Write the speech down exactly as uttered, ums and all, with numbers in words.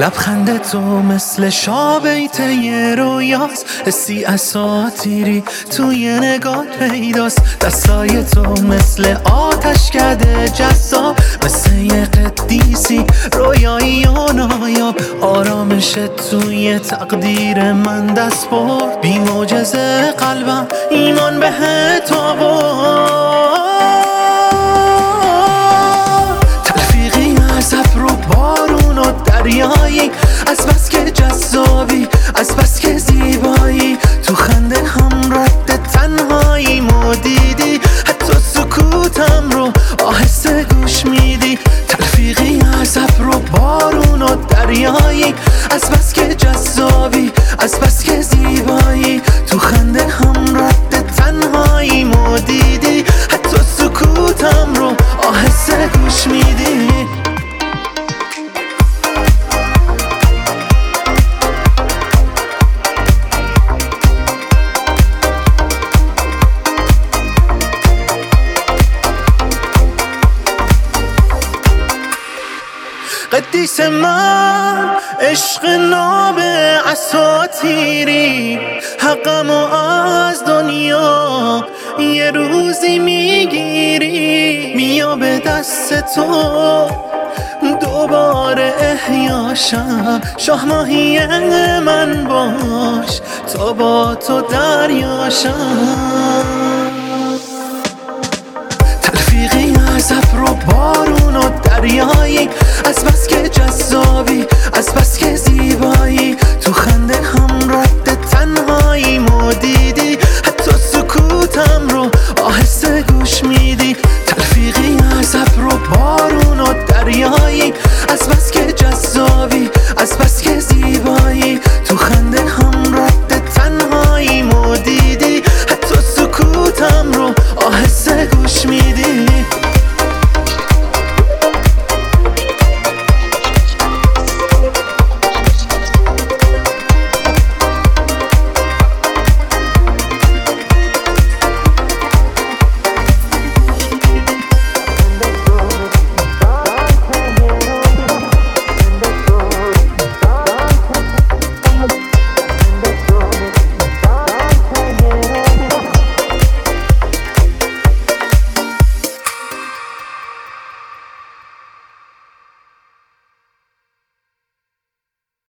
لبخند تو مثل شابیت یه رویاست، حسی اساطیری توی نگات پیداست. دستای تو مثل آتش کده جذاب، مثل یه قدیسی رویایی و نایاب. آرامش توی تقدیر من دست برد، بی معجزه قلبم ایمان بهت آورد. تلفیقی از ابر و بارون و دریایی، از بس که جذابی، از بس که زیبایی. تو خنده هم رد تنهایی مو دیدی، حتی سکوتم رو آهسته گوش میدی. تلفیقی از ابر و بارون و دریایی، از بس که جذابی، از بس که زیبایی. تو خنده هم رد تنهایی مو دیدی، حتی سکوتم رو آهسته گوش میدی. قدیس من عشق ناب اساطیری، حقمو از دنیا یه روزی میگیری. میا به دست تو دوباره احیاشم، شاه ماهی من باش تا با تو دریاشم. تلفیقی از ابر و بارون و دریایی، از بس که جذابی، از بس که زیبایی. تو خنده هم رد تنهایی مودی،